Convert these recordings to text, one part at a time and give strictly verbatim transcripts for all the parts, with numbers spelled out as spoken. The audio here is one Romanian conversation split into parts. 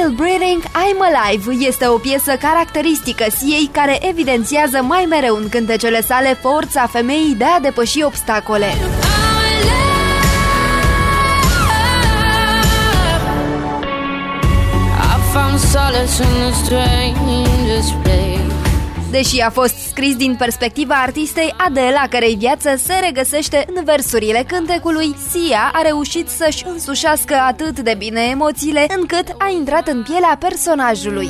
Still Breathing, I'm Alive este o piesă caracteristică Siei care evidențiază mai mereu în cântecele sale forța femeii de a depăși obstacole. Deși a fost scris din perspectiva artistei Adele, a cărei viață se regăsește în versurile cântecului, Sia a reușit să-și însușească atât de bine emoțiile, încât a intrat în pielea personajului.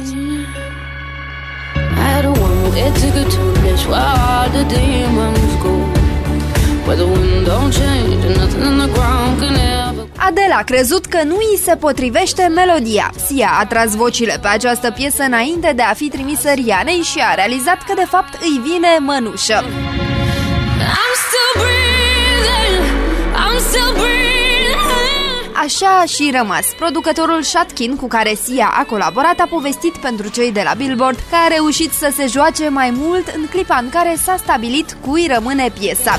Adele a crezut că nu îi se potrivește melodia. Sia a tras vocile pe această piesă înainte de a fi trimisă Rihanei și a realizat că de fapt îi vine mănușă. Așa a și rămas. Producătorul Shatkin, cu care Sia a colaborat, a povestit pentru cei de la Billboard că a reușit să se joace mai mult în clipa în care s-a stabilit cui rămâne piesa.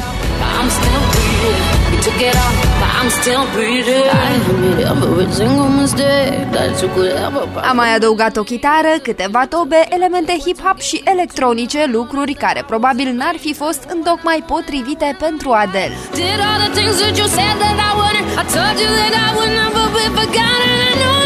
A mai adăugat o chitară, câteva tobe, elemente hip-hop și electronice, lucruri care probabil n-ar fi fost întocmai potrivite pentru Adele. I told you that I would never be forgotten. I know